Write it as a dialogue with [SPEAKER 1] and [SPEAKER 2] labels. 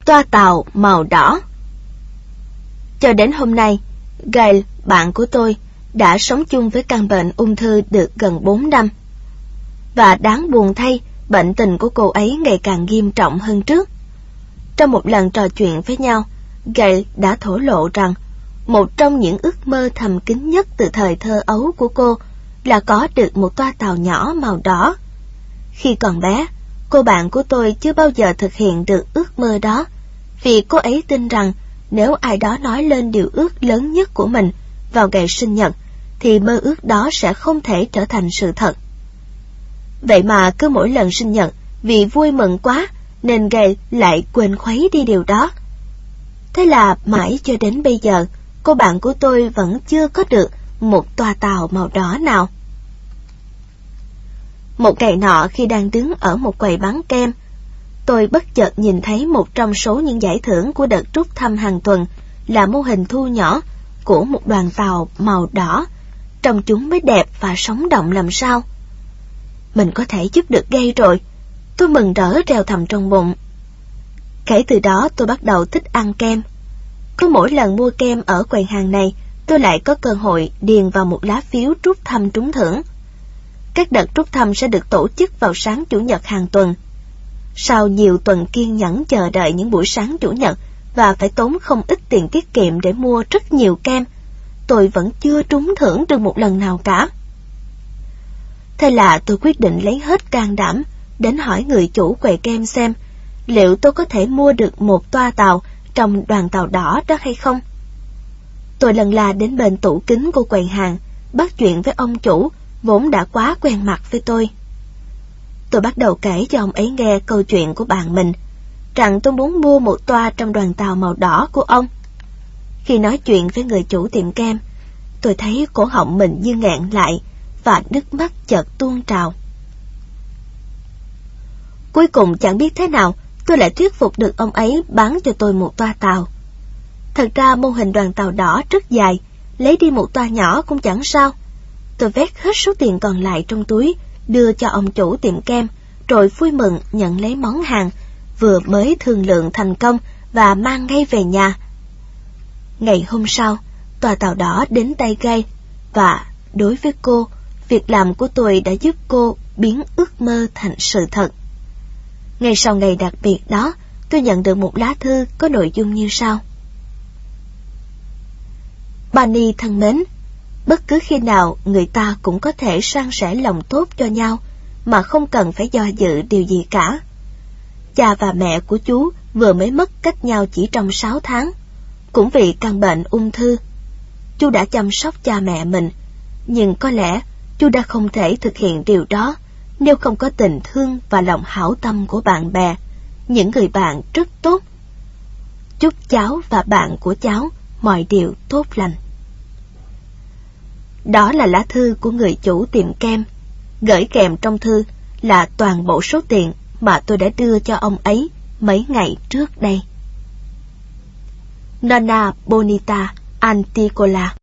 [SPEAKER 1] Toa tàu màu đỏ. Cho đến hôm nay, Gail, bạn của tôi, đã sống chung với căn bệnh ung thư được gần 4 năm. Và đáng buồn thay, bệnh tình của cô ấy ngày càng nghiêm trọng hơn trước. Trong một lần trò chuyện với nhau, Gail đã thổ lộ rằng một trong những ước mơ thầm kín nhất từ thời thơ ấu của cô là có được một toa tàu nhỏ màu đỏ. Khi còn bé, cô bạn của tôi chưa bao giờ thực hiện được ước mơ đó, vì cô ấy tin rằng nếu ai đó nói lên điều ước lớn nhất của mình vào ngày sinh nhật, thì mơ ước đó sẽ không thể trở thành sự thật. Vậy mà cứ mỗi lần sinh nhật, vì vui mừng quá nên Gail lại quên khuấy đi điều đó. Thế là mãi cho đến bây giờ, cô bạn của tôi vẫn chưa có được một toa tàu màu đỏ nào. Một ngày nọ, khi đang đứng ở một quầy bán kem, tôi bất chợt nhìn thấy một trong số những giải thưởng của đợt rút thăm hàng tuần là mô hình thu nhỏ của một đoàn tàu màu đỏ. Trông chúng mới đẹp và sống động làm sao. Mình có thể giúp được Gail rồi, tôi mừng rỡ reo thầm trong bụng. Kể từ đó tôi bắt đầu thích ăn kem. Cứ mỗi lần mua kem ở quầy hàng này, tôi lại có cơ hội điền vào một lá phiếu rút thăm trúng thưởng. Các đợt rút thăm sẽ được tổ chức vào sáng Chủ nhật hàng tuần. Sau nhiều tuần kiên nhẫn chờ đợi những buổi sáng Chủ nhật và phải tốn không ít tiền tiết kiệm để mua rất nhiều kem, tôi vẫn chưa trúng thưởng được một lần nào cả. Thế là tôi quyết định lấy hết can đảm đến hỏi người chủ quầy kem xem liệu tôi có thể mua được một toa tàu trong đoàn tàu đỏ đó hay không. Tôi lần la đến bên tủ kính của quầy hàng, bắt chuyện với ông chủ vốn đã quá quen mặt với tôi. Tôi bắt đầu kể cho ông ấy nghe câu chuyện của bạn mình, rằng tôi muốn mua một toa trong đoàn tàu màu đỏ của ông. Khi nói chuyện với người chủ tiệm kem, tôi thấy cổ họng mình như nghẹn lại và nước mắt chợt tuôn trào. Cuối cùng chẳng biết thế nào, tôi lại thuyết phục được ông ấy bán cho tôi một toa tàu. Thật ra mô hình đoàn tàu đỏ rất dài, lấy đi một toa nhỏ cũng chẳng sao. Tôi vét hết số tiền còn lại trong túi, đưa cho ông chủ tiệm kem, rồi vui mừng nhận lấy món hàng vừa mới thương lượng thành công và mang ngay về nhà. Ngày hôm sau, toa tàu đỏ đến tay Gail, và đối với cô, việc làm của tôi đã giúp cô biến ước mơ thành sự thật. Ngay sau ngày đặc biệt đó, tôi nhận được một lá thư có nội dung như sau. Bonnie thân mến, bất cứ khi nào người ta cũng có thể san sẻ lòng tốt cho nhau mà không cần phải do dự điều gì cả. Cha và mẹ của chú vừa mới mất cách nhau chỉ trong 6 tháng, cũng vì căn bệnh ung thư. Chú đã chăm sóc cha mẹ mình, nhưng có lẽ chú đã không thể thực hiện điều đó nếu không có tình thương và lòng hảo tâm của bạn bè, những người bạn rất tốt. Chúc cháu và bạn của cháu mọi điều tốt lành. Đó là lá thư của người chủ tiệm kem. Gửi kèm trong thư là toàn bộ số tiền mà tôi đã đưa cho ông ấy mấy ngày trước đây. Nonna Bonita Anticola.